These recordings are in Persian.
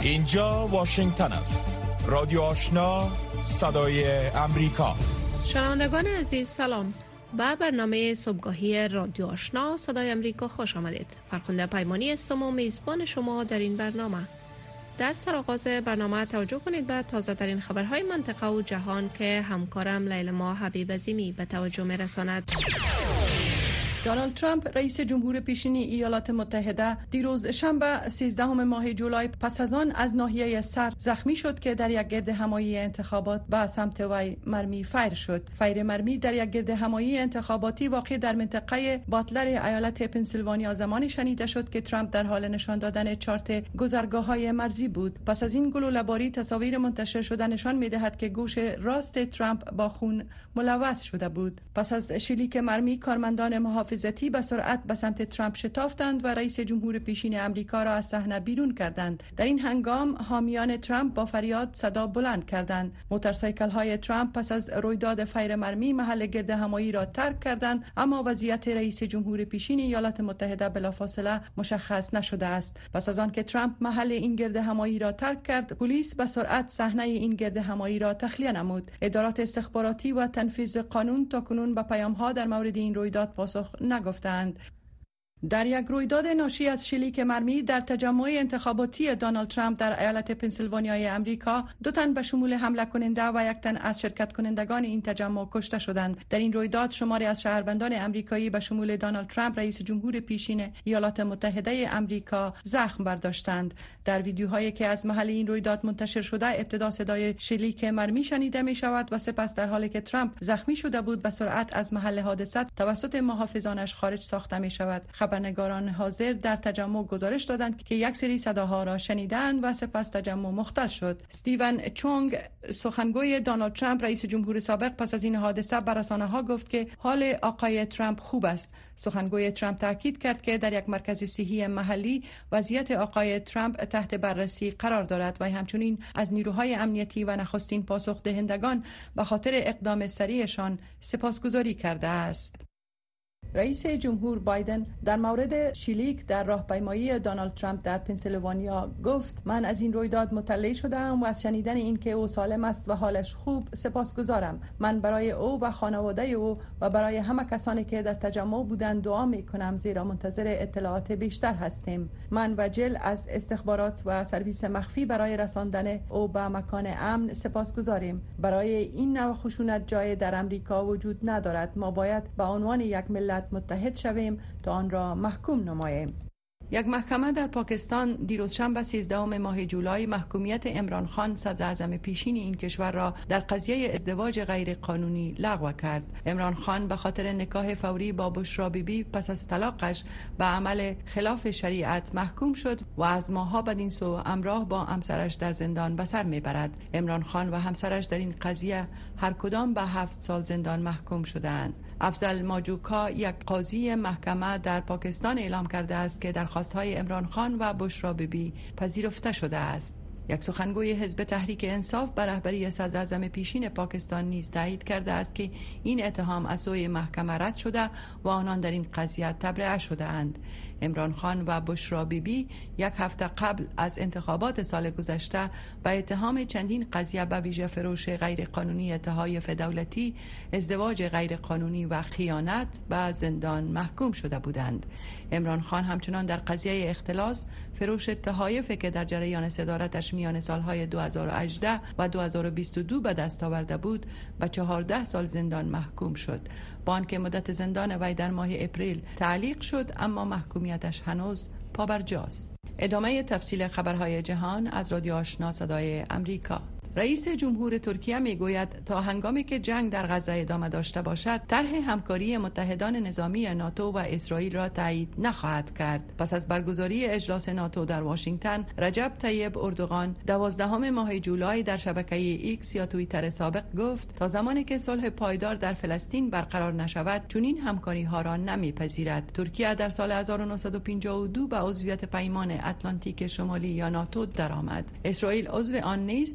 اینجا واشنگتن است. رادیو آشنا، صدای امریکا. شنوندگان عزیز سلام. با برنامه صبحگاهی رادیو آشنا صدای امریکا خوش آمدید. فرخنده پیمانی هستم و میزبان شما در این برنامه. در سرآغاز برنامه توجه کنید به تازه ترین خبرهای منطقه و جهان که همکارم لیلا حبیب عظیمی به توجه می‌رساند. دونالد ترامپ رئیس جمهور پیشین ایالات متحده دیروز شنبه 13 ماه جولای پس از آن از ناحیه سر زخمی شد که در یک گرد همایی انتخابات به سمت وی مرمی فایر شد. فایر مرمی در یک گرد همایی انتخاباتی واقع در منطقه باتلر ایالت پنسیلوانیا زمانی شنیده شد که ترامپ در حال نشان دادن چارت گذرگاه‌های مرزی بود. پس از این گلوله‌باری تصاویر منتشر شده نشان می‌دهد که گوش راست ترامپ با خون ملوث شده بود. پس از شلیک مرمی کارمندان محافظتی به سرعت به سمت ترامپ شتافتند و رئیس جمهور پیشین امریکا را از صحنه بیرون کردند. در این هنگام حامیان ترامپ با فریاد صدا بلند کردند. موتورسایکل های ترامپ پس از رویداد فایر مرمی محل گرد همایی را ترک کردند، اما وضعیت رئیس جمهور پیشین ایالات متحده بلافاصله مشخص نشده است. پس از آنکه ترامپ محل این گرد همایی را ترک کرد، پلیس به سرعت صحنه این گرد همایی را تخلیه نمود. ادارات استخباراتی و تنفیذ قانون تاکنون به پیام‌ها در مورد این رویداد پاسخ نگفتند. در یک رویداد ناشی از شلیک مرمی در تجمع انتخاباتی دونالد ترامپ در ایالت پنسیلوانیای امریکا، 2 تن به شمول حمله کننده و 1 تن از شرکت کنندگان این تجمع کشته شدند. در این رویداد شماری از شهروندان امریکایی به شمول دونالد ترامپ رئیس جمهور پیشین ایالات متحده امریکا زخم برداشتند. در ویدیوهایی که از محل این رویداد منتشر شده، ابتدا صدای شلیک مرمی شنیده می شود و سپس در حالی که ترامپ زخمی شده بود به سرعت از محل حادثه توسط محافظانش خارج ساخته می شود. خبرنگاران حاضر در تجمع گزارش دادند که یک سری صداها را شنیدند و سپس تجمع مختل شد. استیون چونگ، سخنگوی دونالد ترامپ رئیس جمهور سابق، پس از این حادثه به رسانه‌ها گفت که حال آقای ترامپ خوب است. سخنگوی ترامپ تاکید کرد که در یک مرکز صحی محلی وضعیت آقای ترامپ تحت بررسی قرار دارد و همچنین از نیروهای امنیتی و نخستین پاسخ دهندگان به خاطر اقدام سریعشان سپاسگزاری کرده است. رئیس جمهور بایدن در مورد شلیک در راهپیمایی دونالد ترامپ در پنسیلوانیا گفت: من از این رویداد مطلع شدم و از شنیدن اینکه او سالم است و حالش خوب سپاسگزارم. من برای او و خانواده او و برای همه کسانی که در تجمع بودند دعا میکنم، زیرا منتظر اطلاعات بیشتر هستیم. من و جل از استخبارات و سرویس مخفی برای رساندن او به مکان امن سپاسگزاریم. برای این نوع خشونت جای در امریکا وجود ندارد. ما باید به عنوان یک ملت متحد شویم تا آن را محکوم نماییم. یک محکمه در پاکستان دیروز شنبه 13 ماه جولای محکومیت عمران خان صدر اعظم پیشین این کشور را در قضیه ازدواج غیر قانونی لغو کرد. عمران خان به خاطر نکاح فوری با بشرا بیبی پس از طلاقش به عمل خلاف شریعت محکوم شد و از ماه‌ها بدین سو همراه با همسرش در زندان به سر میبرد. عمران خان و همسرش در این قضیه هر کدام به 7 سال زندان محکوم شدند. افضل ماجوکا، یک قاضی محکمه در پاکستان، اعلام کرده است که درخواست‌های عمران خان و بشرا بیبی پذیرفته شده است. یک سخنگوی حزب تحریک انصاف به رهبری صدر اعظم پیشین پاکستان نیز تایید کرده است که این اتهام از سوی محکمه رد شده و آنان در این قضیه تبرئه شده اند. عمران خان و بشرا بیبی 1 هفته قبل از انتخابات سال گذشته به اتهام چندین قضیه به ویژه فروش غیرقانونی تحایف دولتی، ازدواج غیرقانونی و خیانت به زندان محکوم شده بودند. عمران خان همچنان در قضیه اختلاس، فروش تحایفی که در جریان صدارتش میان سالهای 2018 و 2022 به دست آورده بود، به 14 سال زندان محکوم شد. با آنکه مدت زندان وی در ماه اپریل تعلیق شد، اما محکومیتش هنوز پابرجاست. ادامه تفصیل خبرهای جهان از رادیو آشنا صدای امریکا. رئیس جمهور ترکیه میگوید تا هنگامی که جنگ در غزه ادامه داشته باشد، طرح همکاری متحدان نظامی ناتو و اسرائیل را تایید نخواهد کرد. پس از برگزاری اجلاس ناتو در واشنگتن، رجب طیب اردوغان 12 ماه جولای در شبکه ایکس یا توییتر سابق گفت تا زمانی که صلح پایدار در فلسطین برقرار نشود، چنین همکاری ها را نمیپذیرد. ترکیه در سال 1952 به عضویت پیمان اتلانتیک شمالی یا ناتو درآمد. اسرائیل عضو آن نیست، اما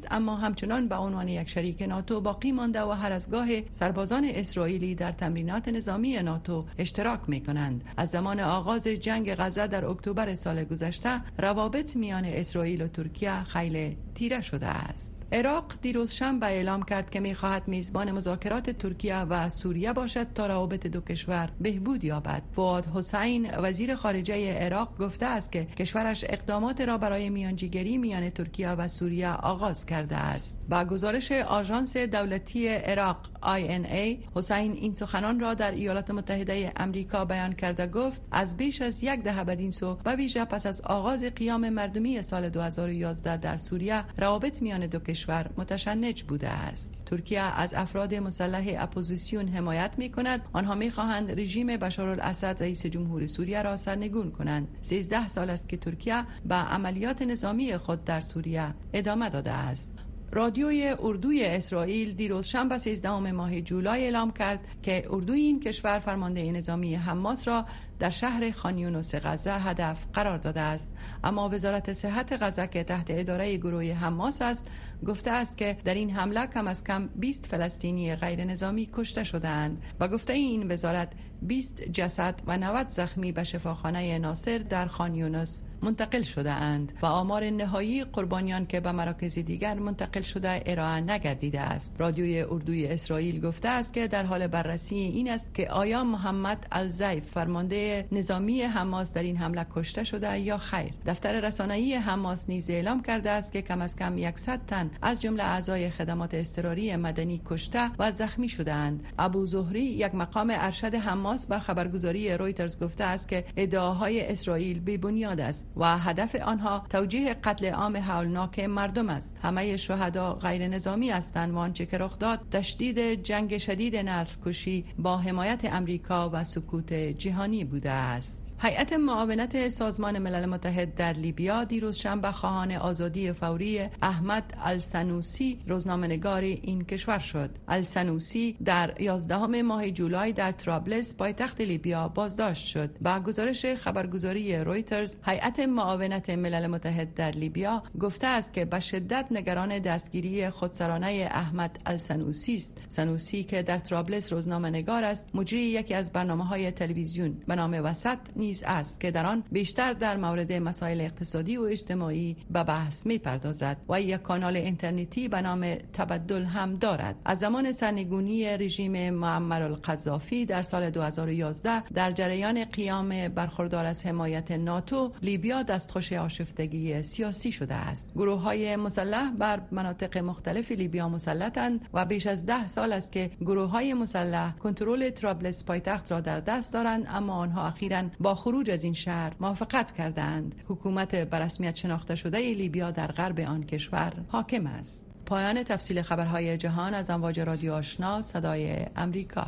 همچنان به عنوان یک شریک ناتو باقی مانده و هر از گاه سربازان اسرائیلی در تمرینات نظامی ناتو اشتراک می‌کنند. از زمان آغاز جنگ غزه در اکتبر سال گذشته روابط میان اسرائیل و ترکیه خیلی تیره شده است. عراق دیروز شنبه اعلام کرد که می‌خواهد میزبان مذاکرات ترکیه و سوریه باشد تا روابط دو کشور بهبود یابد. فؤاد حسین وزیر خارجه عراق گفته است که کشورش اقدامات را برای میانجیگری میان ترکیه و سوریه آغاز کرده است. با گزارش آژانس دولتی عراق INA، حسین این سخنان را در ایالات متحده آمریکا بیان کرده گفت از بیش از یک دهه بدین سو به ویژه پس از آغاز قیام مردمی سال 2011 در سوریه روابط میان دو کشور متشنج بوده است. ترکیه از افراد مسلح اپوزیسیون حمایت می‌کند. آنها می‌خواهند رژیم بشارالاسد رئیس جمهور سوریه را سرنگون کنند. 13 سال است که ترکیه به عملیات نظامی خود در سوریه ادامه داده است. رادیوی اردوی اسرائیل دیروز شنبه 13 ماه جولای اعلام کرد که اردوی این کشور فرمانده نظامی حماس را در شهر خان یونس غزه هدف قرار داده است. اما وزارت صحت غزه که تحت اداره گروه حماس است گفته است که در این حمله کم از کم 20 فلسطینی غیر نظامی کشته شده‌اند. با گفته این وزارت 20 جسد و 90 زخمی به شفاخانه ناصر در خان یونس منتقل شده اند و آمار نهایی قربانیان که به مراکز دیگر منتقل شده ارائه نگردیده است. رادیوی اردوی اسرائیل گفته است که در حال بررسی این است که آیا محمد الزیف فرمانده نظامی حماس در این حمله کشته شده یا خیر. دفتر رسانه‌ای حماس نیز اعلام کرده است که کم از کم 100 تن از جمله اعضای خدمات اضطراری مدنی کشته و زخمی شده‌اند. ابو زهری یک مقام ارشد حماس به خبرگزاری رویترز گفته است که ادعاهای اسرائیل بی بنیاد است و هدف آنها توجیه قتل عام هولناک مردم است. همه شهدا غیر نظامی هستند و آنچه که رخ داد تشدید جنگ شدید نسل کشی با حمایت امریکا و سکوت جهانی بوده است. هیئت معاونت سازمان ملل متحد در لیبیا دیروز شنبه خواهان آزادی فوری احمد السنوسی روزنامه‌نگار این کشور شد. السنوسی در 11 ماه جولای در طرابلس پایتخت لیبیا بازداشت شد. با گزارش خبرگزاری رویترز، هیئت معاونت ملل متحد در لیبیا گفته است که به شدت نگران دستگیری خودسرانه احمد السنوسی است. سنوسی که در طرابلس روزنامه‌نگار است، مجری یکی از برنامه‌های تلویزیون به نام وسط است که در آن بیشتر در مورد مسائل اقتصادی و اجتماعی به بحث می‌پردازد و یک کانال اینترنتی به نام تبدل هم دارد. از زمان سرنگونی رژیم معمر القذافی در سال 2011 در جریان قیام برخوردار از حمایت ناتو، لیبیا دستخوش آشفتگی سیاسی شده است. گروه‌های مسلح بر مناطق مختلف لیبیا مسلطند و بیش از 10 سال است که گروه‌های مسلح کنترل طرابلس پایتخت را در دست دارند، اما آنها اخیراً با خروج از این شهر موافقت کردند. حکومت به رسمیت شناخته شده لیبیا در غرب آن کشور حاکم است. پایان تفصیل خبرهای جهان از امواج رادیو آشنا صدای امریکا.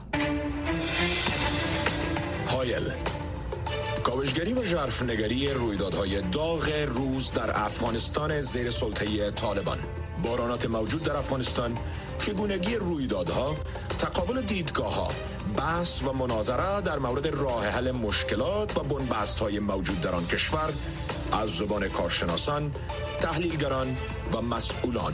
هایل، کاوشگری و ژرفنگری رویدادهای داغ روز در افغانستان زیر سلطه طالبان، بحرانات موجود در افغانستان، چگونگی رویدادها، تقابل دیدگاه‌ها، بحث و مناظره در مورد راه حل مشکلات و بنبست‌های موجود در آن کشور از زبان کارشناسان، تحلیلگران و مسئولان.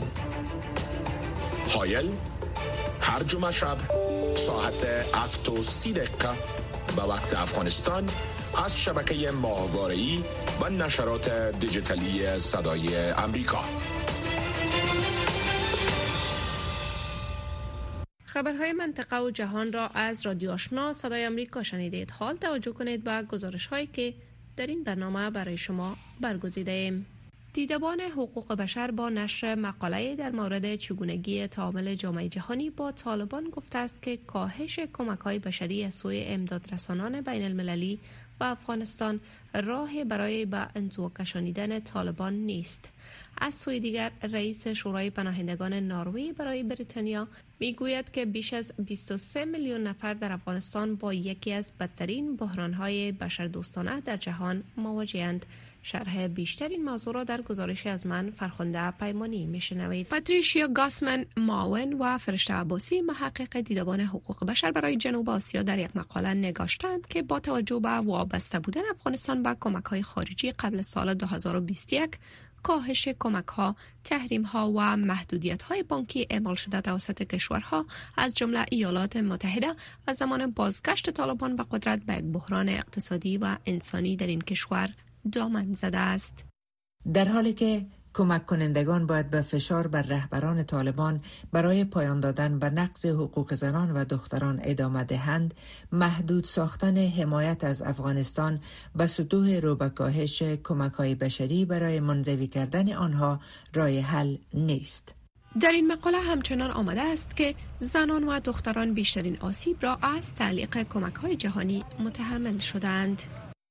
هایل هر جمعه شب ساعت 7:30 به وقت افغانستان از شبکه ماهواره‌ای و نشرات دیجیتالی صدای امریکا. خبرهای منطقه و جهان را از رادیو آشنا صدای امریکا شنیدید. حال توجه کنید به گزارش‌هایی که در این برنامه برای شما برگزیده ایم. دیدبان حقوق بشر با نشر مقاله در مورد چگونگی تعامل جامعه جهانی با طالبان گفته است که کاهش کمک‌های بشری از سوی امدادرسانان بین المللی و افغانستان راه برای به انزوا کشانیدن طالبان نیست. از سوی دیگر رئیس شورای پناهندگان نروژ برای بریتانیا میگوید که بیش از 23 میلیون نفر در افغانستان با یکی از بدترین بحران‌های بشردوستانه در جهان مواجه‌اند. شرح بیشتر این موضوع را در گزارشی از من فرخنده پیمانی میشنوید. پاتریشیا گاسمن معاون و فرشته عباسی محقق دیدبان حقوق بشر برای جنوب آسیا در یک مقاله نگاشتند که با توجه به وابسته بودن افغانستان به کمک‌های خارجی قبل سال 2021، کاهش کمک‌ها، تحریم‌ها و محدودیت‌های بانکی اعمال شده توسط کشورها از جمله ایالات متحده از زمان بازگشت طالبان به قدرت به یک بحران اقتصادی و انسانی در این کشور دامن زده است. در حالی که کمک کنندگان باید به فشار بر رهبران طالبان برای پایان دادن به نقض حقوق زنان و دختران ادامه دهند، محدود ساختن حمایت از افغانستان به سطوح رو به کاهش کمک‌های بشری برای منزوی کردن آنها راه حل نیست. در این مقاله همچنان آمده است که زنان و دختران بیشترین آسیب را از تعلیق کمک‌های جهانی متحمل شدند.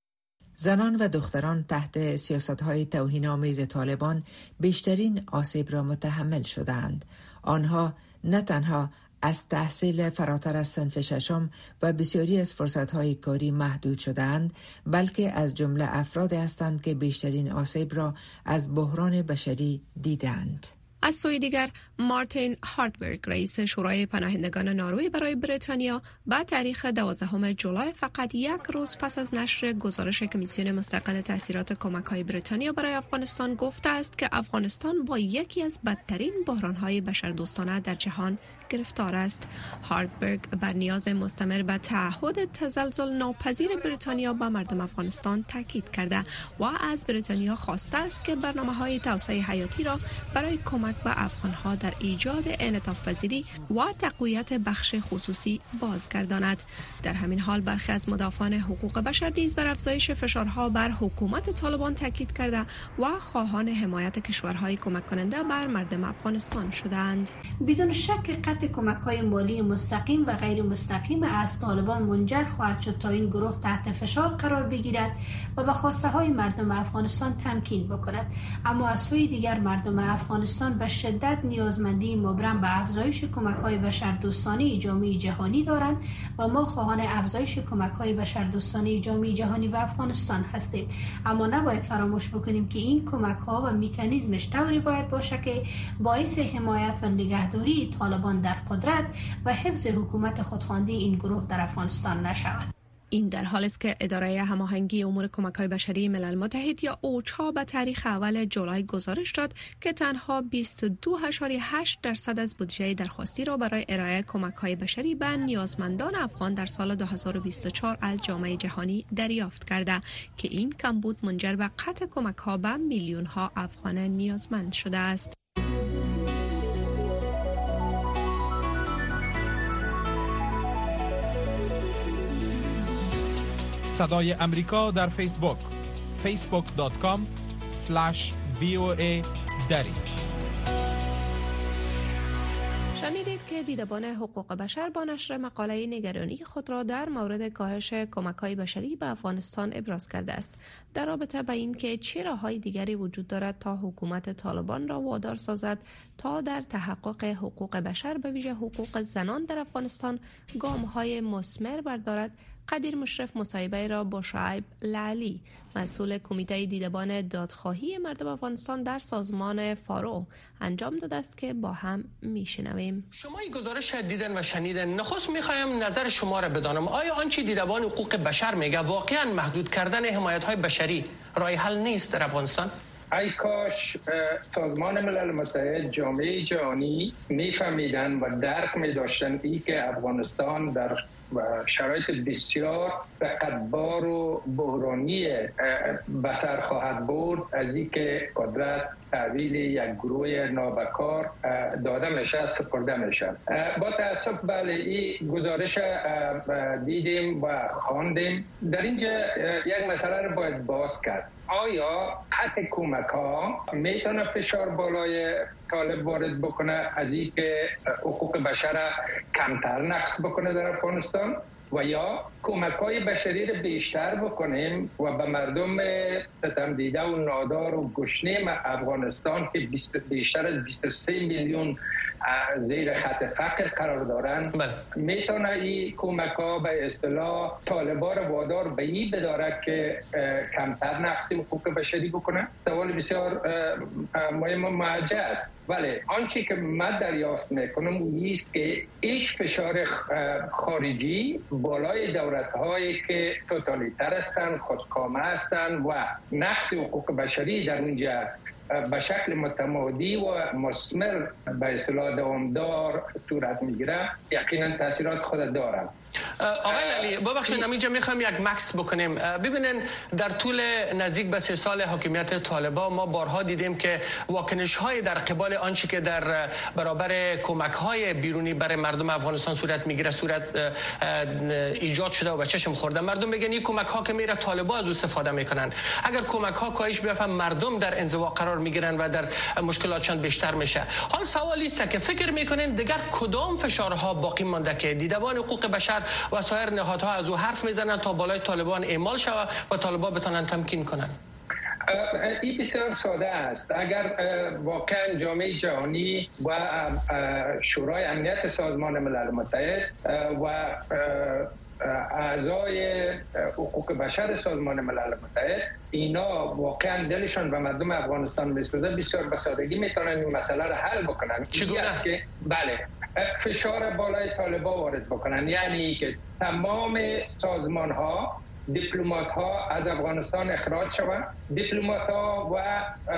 زنان و دختران تحت سیاست‌های توهین‌آمیز طالبان بیشترین آسیب را متحمل شدند. آنها نه تنها از تحصیل فراتر از صنف ششم و بسیاری از فرصت‌های کاری محدود شدند، بلکه از جمله افراد هستند که بیشترین آسیب را از بحران بشری دیدند. از سوی دیگر، مارتین هارتبرگ رئیس شورای پناهندگان نروژ برای بریتانیا با تاریخ 12 جولای فقط یک روز پس از نشر گزارش کمیسیون مستقل تاثیرات کمک‌های بریتانیا برای افغانستان گفته است که افغانستان با یکی از بدترین بحران‌های بشردوستانه در جهان گرفتار است. هارتبرگ بر نیاز مستمر به تعهد تزلزل ناپذیر بریتانیا به مردم افغانستان تاکید کرده و از بریتانیا خواسته است که برنامه‌های توسعه حیاتی را برای کمک به افغان‌ها در ایجاد انعطاف پذیری و تقویت بخش خصوصی بازگرداند. در همین حال برخی از مدافعان حقوق بشر نیز بر افزایش فشارها بر حکومت طالبان تاکید کرده و خواهان حمایت کشورهای کمک کننده بر مردم افغانستان شدند. بدون شک قطع کمک‌های مالی مستقیم و غیر مستقیم از طالبان منجر خواهد شد تا این گروه تحت فشار قرار بگیرد و به خواسته‌های مردم افغانستان تمکین بکند. اما از سوی دیگر مردم افغانستان به شدت نیازمندی مبرم به افزایش کمک‌های بشردوستانه جامعه جهانی دارند و ما خواهان افزایش کمک‌های بشردوستانه جامعه جهانی به افغانستان هستیم. اما نباید فراموش بکنیم که این کمک‌ها و مکانیزمش طوری باید باشه که باعث حمایت و نگهداری طالبان در قدرت و حفظ حکومت خودخواندی این گروه در افغانستان نشود. این در حالی است که اداره هماهنگی امور کمک‌های بشری ملل متحد یا اوچا به تاریخ اول جولای گزارش داد که تنها 22.8% از بودجه درخواستی را برای ارائه کمک‌های بشری به نیازمندان افغان در سال 2024 از جامعه جهانی دریافت کرده که این کمبود منجر به قطع کمک‌ها به میلیون‌ها افغان نیازمند شده است. صدای امریکا در فیسبوک facebook.com/VOA دری. شنیدید که دیدبان حقوق بشر با نشر مقاله نگرانی خود را در مورد کاهش کمک‌های بشری به افغانستان ابراز کرده است. در رابطه با این که چه راه‌های دیگری وجود دارد تا حکومت طالبان را وادار سازد تا در تحقق حقوق بشر به ویژه حقوق زنان در افغانستان گام‌های مثمر بردارد، قدیر مشرف مصاحبه را با شعیب لعلی، مسئول کمیته دیدبان دادخواهی مردم افغانستان در سازمان فارو انجام داده است که با هم میشنویم. شما این گزارش دیدن و شنیدن. نخست میخوایم نظر شما را بدانم. آیا آنچه دیدبان حقوق بشر میگه واقعا محدود کردن حمایت‌های بشری راه حل نیست در افغانستان؟ ای کاش سازمان ملل متحد، جامعه جهانی میفهمیدن و درک میداشتن ای که افغانستان در شرایط بسیار رقتبار و بحرانی بسر خواهد برد از این که قدرت تحویل یک گروه نابکار داده میشه، سپرده میشه. با تاسف بله این گزارش دیدیم و خواندیم. در اینجا یک مسئله رو باید باز کرد. آیا قطع کمک ها میتونه فشار بالای طالب وارد بکنه از این که حقوق بشر کمتر نقض بکنه در افغانستان، و یا کمک های بشری رو بیشتر بکنیم و به مردم ستم دیده و نادار و گشنه افغانستان که بیشتر از 23 میلیون زیر خط فقر قرار دارند میتونه این کمک ها به اصطلاح طالبان را وادار به این بداره که کمتر نقض حقوق بشری بکنه؟ سوال بسیار مهم و موجه است. ولی آنچه که من دریافت میکنم نیست که هیچ فشار خارجی بالای دولت‌هایی که توتالیتر هستند، خودکامه هستند و نقض حقوق بشری در اونجا به شکل متمادی و مثمر به اصطلاح دوامدار صورت میگیره، یقینا تاثیرات خود داره. آقای علی ببخشید اینجا میخوام یک مکس بکنیم. ببینن در طول نزدیک به 3 سال حاکمیت طالبان ما بارها دیدیم که واکنش های در قبال آنچه که در برابر کمک های بیرونی برای مردم افغانستان صورت میگیره ایجاد شده و به چشم خورده. مردم میگن این کمک ها که میره طالبان از او استفاده میکنن. اگر کمک ها کاهش بیافته مردم در انزوا قرار میگیرن و در مشکلاتشان بیشتر میشه. حال سوالی است که فکر میکنین دیگر کدام فشارها باقی مانده که دیدبان حقوق بشر و سایر نهادها از او حرف میزنن تا بالای طالبان اعمال شود و طالبان بتونن تمکین کنن؟ این بسیار ساده است. اگر واقعا جامعه جهانی و شورای امنیت سازمان ملل متحد و اعضای حقوق بشر سازمان ملل متحد اینا واقعا دلشان به مردم افغانستان میسوزه، بسیار به سادگی میتونن این مسئله رو حل بکنن. چگونه؟ که بله فشار بالای طالبان وارد بکنن، یعنی که تمام سازمان ها دیپلمات ها از افغانستان اخراج شوند، دیپلمات ها و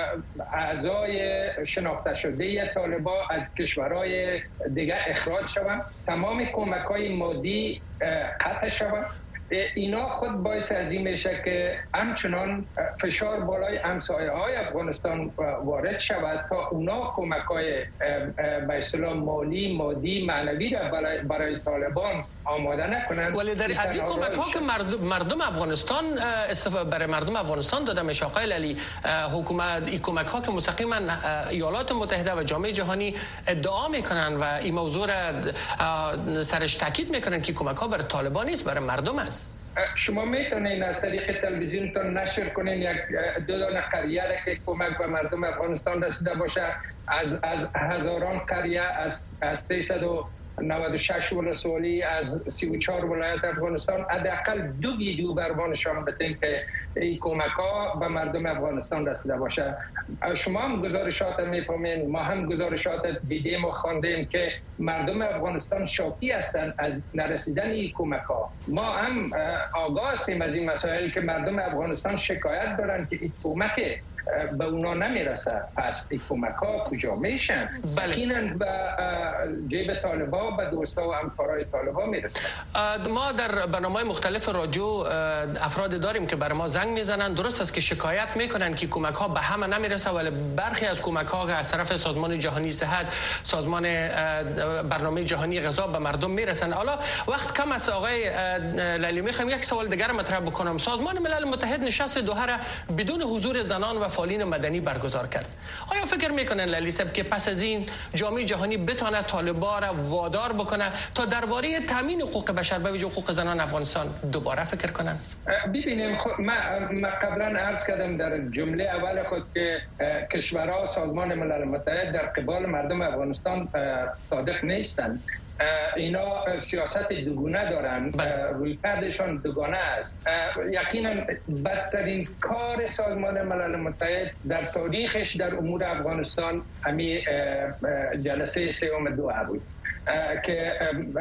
اعضای شناخته شده طالبان از کشورهای دیگر اخراج شوند، تمام کمک های مادی قطع شوند. اینا خود باعث از این میشه که همچنان فشار بالای همسایه های افغانستان وارد شود تا اونا کمک های به اصطلاح مالی، مادی، معنوی را برای طالبان آماده نکنند. ولی در از این کمک ها که مردم افغانستان برای مردم افغانستان داده میشه آقای علی، حکومت این کمک ها که مستقیما ایالات متحده و جامعه جهانی ادعا میکنن و این موضوع را سرش تاکید میکنن که کمک ها برای طالبان نیست، برای مردم است. شما میتونین از طریق تلویزیونتون نشر کنین یک 2 دانه قریه را که کمک به مردم افغانستان رسیده باشه از هزاران قریه، از 396 ولسوالی، از 34 ولایت افغانستان حداقل 2 ویدیو بربانشان بتین که این کمک ها به مردم افغانستان رسیده باشه. شما هم گزارشات میفهمین، ما هم گزارشات دیدیم و خواندیم که مردم افغانستان شاکی هستند از نرسیدن این کمک ها. ما هم آگاه هستیم از این مسائل که مردم افغانستان شکایت دارن که این کمک به اونا نمیرسه. پس این کمک ها کجا میشن؟ یقینا به جیب طالبان، به دوستا و همکارای طالبان میرسه. ما در برنامه‌های مختلف رادیو افراد داریم که برای ما زنگ میزنن. درست است که شکایت میکنن که کمک ها به همه نمیرسه، ولی برخی از کمک ها که از طرف سازمان جهانی صحت، سازمان برنامه جهانی غذا به مردم میرسن. حالا وقت کم است آقای لیلی، میخوام یک سوال دیگر مطرح بکنم. سازمان ملل متحد نشست دوحه را بدون حضور زنان و فعالین مدنی برگزار کرد. آیا فکر میکنن لیلی صاحب که پس از این جامعه جهانی بتونه طالبان را وادار بکنه تا درباره تامین حقوق بشر به ویژه حقوق زنان افغانستان دوباره فکر کنن؟ ببینیم ما قبلا عرض کردم در جمله اول خود که کشورها سازمان ملل متحد در قبال مردم افغانستان صادق نیستند. اینا سیاست دوگانه دارن، روی کردشان دوگانه است. یقینا بدترین کار سازمان ملل متحد در تاریخش در امور افغانستان همین جلسه 3 دوحه بود که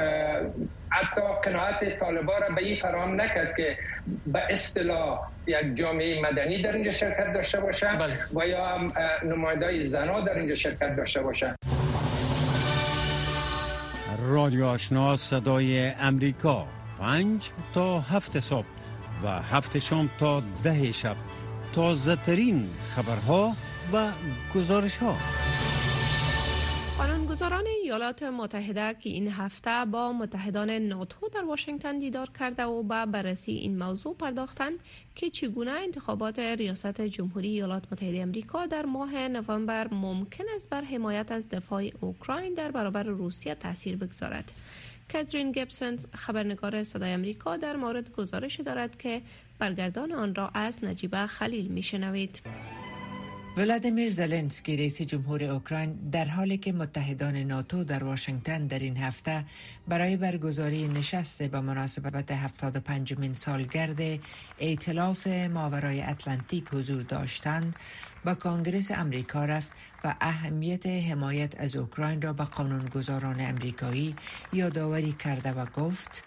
حتی قناعت طالبان را به این فراهم نکرد که به اصطلاح یک جامعه مدنی در اینجا شرکت داشته باشه و یا نمایندای زنان در اینجا شرکت داشته باشه. رادیو آشنا صدای امریکا 5 تا 7 صبح و 7 شام تا 10 شب، تازه ترین خبرها و گزارش ها. قانونگذاران ایالات متحده که این هفته با متحدان ناتو در واشنگتن دیدار کرده و به بررسی این موضوع پرداختند که چگونه انتخابات ریاست جمهوری ایالات متحده آمریکا در ماه نوامبر ممکن است بر حمایت از دفاع اوکراین در برابر روسیه تاثیر بگذارد. کاترین گیبسنز خبرنگار صدای آمریکا در مورد گزارش دارد که برگردان آن را از نجیبه خلیل میشنوید. ولادیمیر زلنسکی رئیس جمهور اوکراین در حالی که متحدان ناتو در واشنگتن در این هفته برای برگزاری نشست به مناسبت 75مین سالگرد ائتلاف ماورای اتلانتیک حضور داشتند، به کنگره امریکا رفت و اهمیت حمایت از اوکراین را به قانونگذاران امریکایی یادآوری کرده و گفت: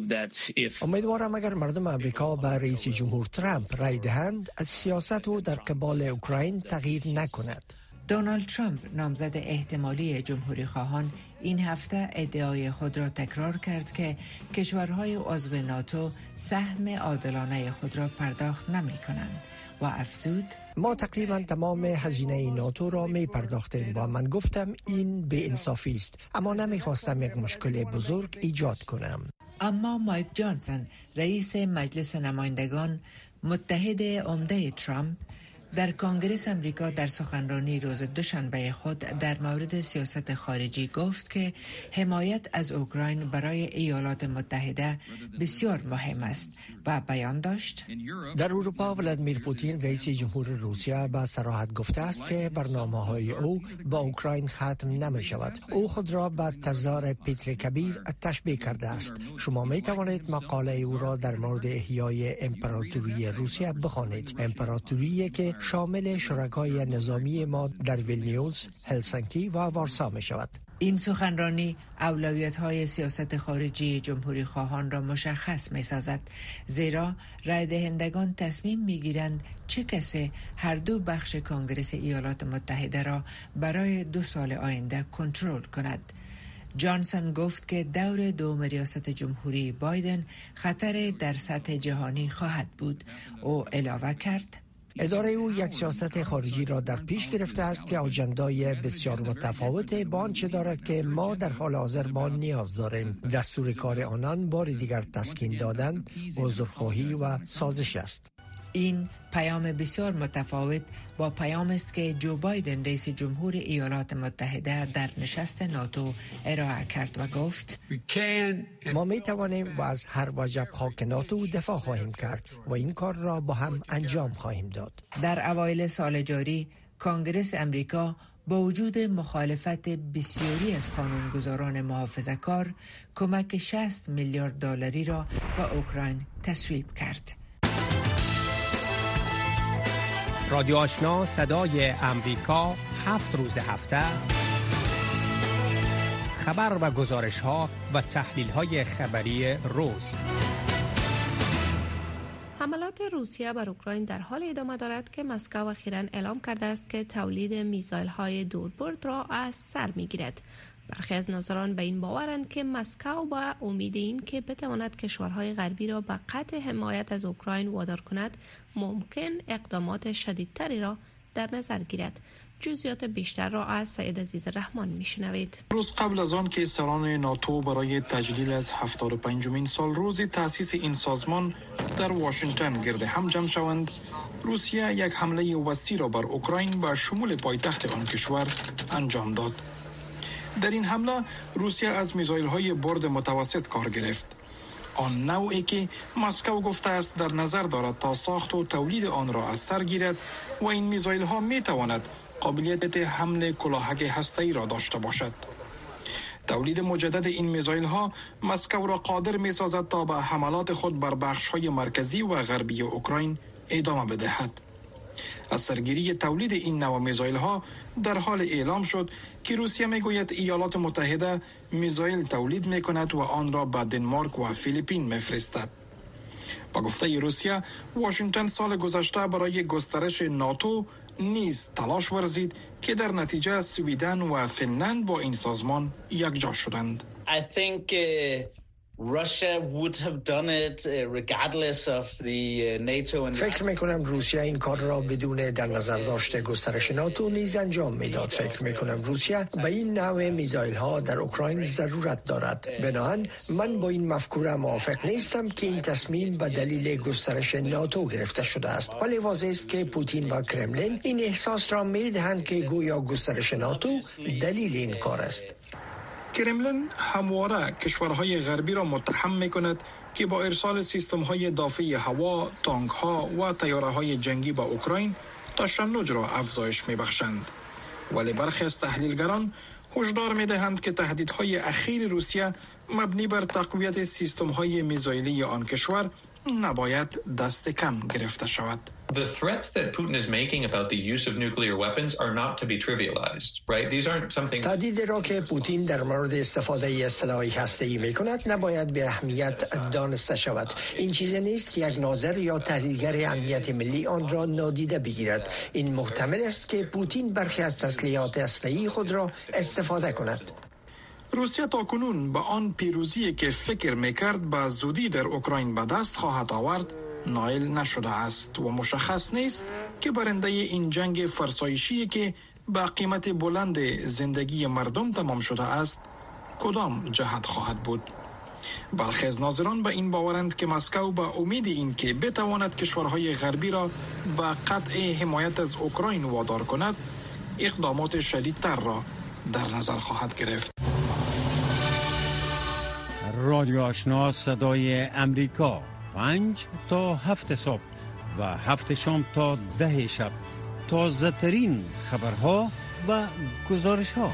امیدوارم اگر مردم امریکا به رئیس جمهور ترامپ رای دهند، از سیاست او در قبال اوکراین تغییر نکند. دونالد ترامپ نامزد احتمالی جمهوری خواهان این هفته ادعای خود را تکرار کرد که کشورهای عضو ناتو سهم عادلانه خود را پرداخت نمی کنند و افزود: ما تقریبا تمام هزینه ناتو را می پرداختیم و من گفتم این بی انصافی است، اما نمی خواستم یک مشکل بزرگ ایجاد کنم. اما مایک جانسون رئیس مجلس نمایندگان متحد عمده ترامپ در کنگره امریکا در سخنرانی روز دوشنبه خود در مورد سیاست خارجی گفت که حمایت از اوکراین برای ایالات متحده بسیار مهم است و بیان داشت: در اروپا ولادیمیر پوتین رئیس جمهور روسیه به صراحت گفته است که برنامه‌های او با اوکراین ختم نمی شود. او خود را به تزار پیتر کبیر تشبیه کرده است. شما می توانید مقاله او را در مورد احیای امپراتوری روسیه بخوانید، امپراتوری که شامل شرکای نظامی ما در ویلنیوس، هلسینکی و وارسا می شود. این سخنرانی اولویت‌های سیاست خارجی جمهوری خواهان را مشخص می‌سازد، زیرا رای دهندگان تصمیم می‌گیرند چه کسی هر دو بخش کنگره ایالات متحده را برای 2 سال آینده کنترل کند. جانسون گفت که دور دوم ریاست جمهوری بایدن خطر در سطح جهانی خواهد بود. او علاوه کرد: اداره او یک سیاست خارجی را در پیش گرفته است که آجندای بسیار متفاوت با آنچه دارد که ما در حال حاضر با نیاز داریم. دستور کار آنان بار دیگر تسکین دادن، عذرخواهی و سازش است. این پیام بسیار متفاوت با پیام است که جو بایدن رئیس جمهور ایالات متحده در نشست ناتو ارائه کرد و گفت: ما می توانیم و از هر وجب خاک ناتو دفاع خواهیم کرد و این کار را با هم انجام خواهیم داد. در اوایل سال جاری کنگره امریکا با وجود مخالفت بسیاری از قانونگذاران محافظه‌کار کمک 60 میلیارد دلاری را به اوکراین تصویب کرد. رادیو آشنا صدای امریکا 7 روز هفته خبر و گزارش ها و تحلیل های خبری روز. حملات روسیه بر اوکراین در حال ادامه دارد که مسکو اخیراً اعلام کرده است که تولید میزایل های دوربرد را از سر میگیرد. برخی از ناظران به این باورند که مسکو با امید این که بتواند کشورهای غربی را به قطع حمایت از اوکراین وادار کند، ممکن اقدامات شدیدتری را در نظر گیرد. جزئیات بیشتر را از سید عزیز رحمان میشنوید. روز قبل از آن که سران ناتو برای تجلیل از 75مین سال روز تأسیس این سازمان در واشنگتن گرد هم جمع شوند، روسیه یک حمله وسیع را بر اوکراین و شمول پایتخت آن کشور انجام داد. در این حمله روسیه از میزایل‌های برد متوسط کار گرفت، آن نوعی که مسکو گفته است در نظر دارد تا ساخت و تولید آن را از سر گیرد و این میزایل‌ها می‌تواند قابلیت حمل کلاهک هسته‌ای را داشته باشد. تولید مجدد این میزایل‌ها مسکو را قادر می‌سازد تا به حملات خود بر بخش‌های مرکزی و غربی اوکراین ادامه بدهد. از سرگیری تولید این نوع میزایل‌ها در حال اعلام شد که روسیه میگوید ایالات متحده میزایل تولید میکند و آن را به دنمارک و فیلیپین میفرستد. با گفته روسیه، واشنگتن سال گذشته برای گسترش ناتو نیز تلاش ورزید که در نتیجه سویدن و فنلند با این سازمان یکجا شدند. Russia would have done it regardless of the NATO and فکر میکنم روسیه این کار را بدون در نظر داشته گسترش ناتو نیز انجام میداد. فکر میکنم روسیه به این نوع میزایل ها در اوکراین ضرورت دارد. بنابراین من با این مفکوره موافق نیستم که این تصمیم به دلیل گسترش ناتو گرفته شده است، ولی واضح است که پوتین و کرملین این احساس را میدهند که گویا گسترش ناتو دلیل این کار است. کرملین همواره کشورهای غربی را متهم می‌کند که با ارسال سیستم‌های دافع هوا، تانک‌ها و طیاره‌های جنگی به اوکراین تشنج را افزایش می‌بخشند. ولی برخی از تحلیلگران هشدار می‌دهند که تهدیدهای اخیر روسیه مبنی بر تقویت سیستم‌های میزایلی آن کشور نباید دست کم گرفته شود. The threats that Putin is making about the use of nuclear weapons are not to be trivialized, right? These aren't something. تهدید را که پوتین در مورد استفاده از سلاح هسته‌ای می‌کند نباید به اهمیت دانسته شود. این چیزی نیست که یک ناظر یا تحلیلگر امنیت ملی آن را نادیده بگیرد. این محتمل است که پوتین برخی از تسلیحات هسته‌ای خود را استفاده کند. روسیه تاکنون به آن پیروزی که فکر میکرد به زودی در اوکراین به دست خواهد آورد نائل نشده است و مشخص نیست که برنده این جنگ فرسایشی که به قیمت بلند زندگی مردم تمام شده است کدام جهت خواهد بود. برخی از ناظران به این باورند که مسکو به امید این که بتواند کشورهای غربی را به قطع حمایت از اوکراین وادار کند اقدامات شدیدتر را در نظر خواهد گرفت. رادیو آشنا صدای امریکا 5 تا 7 صبح و 7 شام تا 10 شب تازه ترین خبرها و گزارش ها.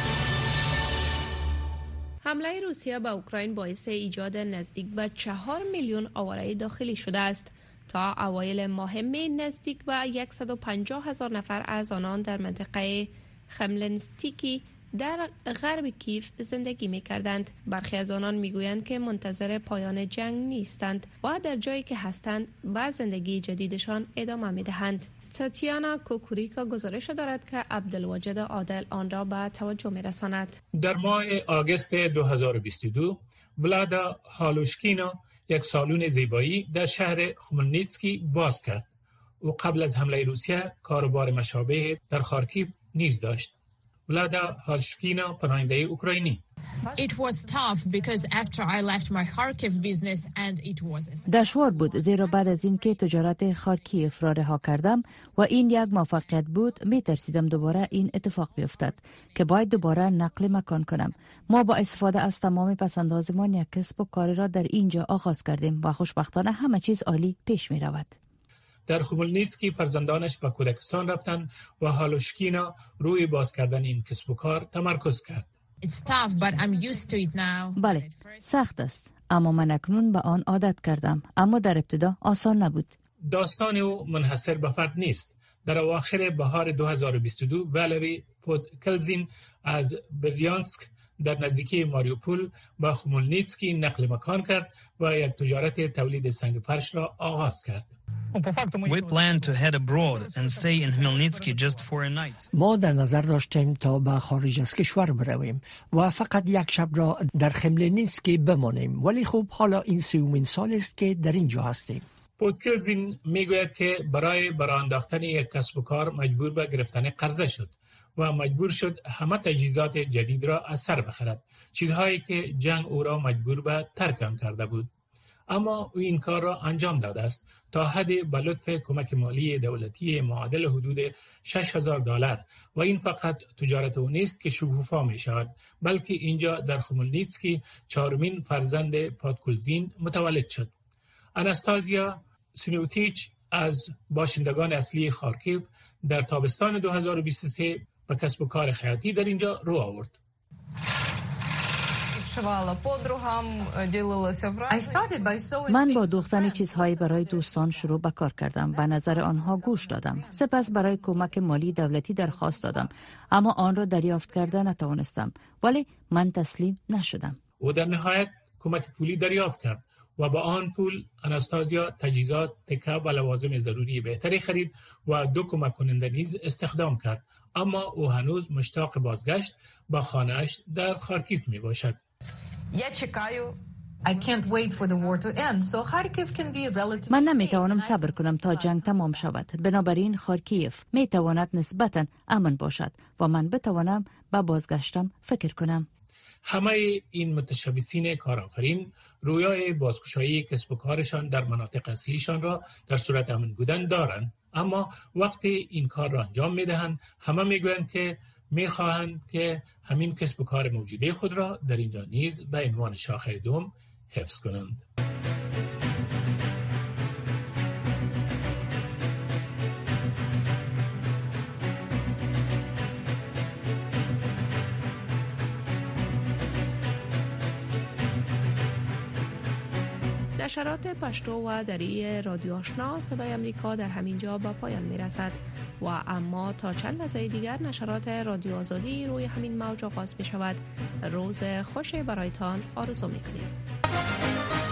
حمله روسیه به اوکراین باعث ایجاد نزدیک به 4 میلیون آواره داخلی شده است. تا اوایل ماه می نزدیک به 150,000 نفر از آنان در منطقه خملنستیکی در غرب کیف زندگی می کردند. برخی از آنان می گویند که منتظر پایان جنگ نیستند و در جایی که هستند به زندگی جدیدشان ادامه می دهند. تاتیانا کوکوریکا گزارش دارد که عبدالواجد عادل آن را به توجه می رساند. در ماه آگوست 2022 ولادا هالوشکینا یک سالن زیبایی در شهر خملنیتسکی باز کرد. او قبل از حمله روسیه کاروبار مشابه در خارکیف نیز داشت. ولادا هالوشکینا پناهنده اوکراینی. دشوار بود زیرا بعد از اینکه تجارت خارکیف را رها کردم و این یک موفقیت بود می ترسیدم دوباره این اتفاق بیفتد که باید دوباره نقل مکان کنم. ما با استفاده از تمام پس‌اندازمان یک کسب و کار را در اینجا آغاز کردیم و خوشبختانه همه چیز عالی پیش می رود. در خملنیتسکی فرزندانش به کودکستان رفتند و هالوشکینا روی باز کردن این کسب و کار تمرکز کرد. بله، سخت است، اما من اکنون به آن عادت کردم، اما در ابتدا آسان نبود. داستان او منحصر به فرد نیست. در اواخر بهار 2022 والری پودکلزین از بریانسک در نزدیکی ماریوپول به خملنیتسکی نقل مکان کرد و یک تجارت تولید سنگ فرش را آغاز کرد. We plan to head abroad and stay in Khmelnytsky just for a night. ما در نظر داشتیم تا به خارج از کشور برویم و فقط یک شب را در خملنیتسکی بمانیم، ولی خب حالا این 30مین سال است که در اینجا هستیم. پودکلزین میگوید که برای انداختن یک کسب و کار مجبور به گرفتن قرضه شد و مجبور شد همه تجهیزات جدید را از سر بخرد، چیزهایی که جنگ او را مجبور به ترک آن کرده بود. اما او این کار را انجام داده است تا حد به لطف کمک مالی دولتی معادل حدود $6,000 و این فقط تجارت او نیست که شکوفا می شود، بلکه اینجا در خملنیتسکی 4مین فرزند پودکلزین متولد شد. آناستازیا سینوتیچ از باشندگان اصلی خارکیف در تابستان 2023 به کسب و کار خیاطی در اینجا رو آورد. من با دوختن چیزهایی برای دوستان شروع به کار کردم. به نظر آنها گوش دادم. سپس برای کمک مالی دولتی درخواست دادم، اما آن را دریافت کرده نتوانستم، ولی من تسلیم نشدم. او در نهایت کمک پولی دریافت کرد و با آن پول آناستازیا تجهیزات، تکه و لوازم ضروری بهتری خرید و 2 کمک کننده نیز استخدام کرد. اما او هنوز مشتاق بازگشت به خانه‌اش در خارکیف می باشد. من نمیتوانم صبر کنم تا جنگ تمام شود. بنابراین خارکیف میتواند نسبتاً امن باشد و من بتوانم به بازگشتم فکر کنم. همه این متشبثین کارآفرین رویای بازگشایی کسب و کارشان در مناطق اصلیشان را در صورت امن بودن دارند، اما وقتی این کار را انجام میدهند همه میگویند که میخواهند که همین کسب و کار موجوده خود را در اینجا نیز به عنوان شاخه دوم حفظ کنند. نشرات پشتو و دری رادیو آشنا صدای امریکا در همین جا به پایان می رسد و اما تا چند لحظه دیگر نشرات رادیو آزادی روی همین موج آغاز می شود. روز خوش برایتان آرزو می کنیم.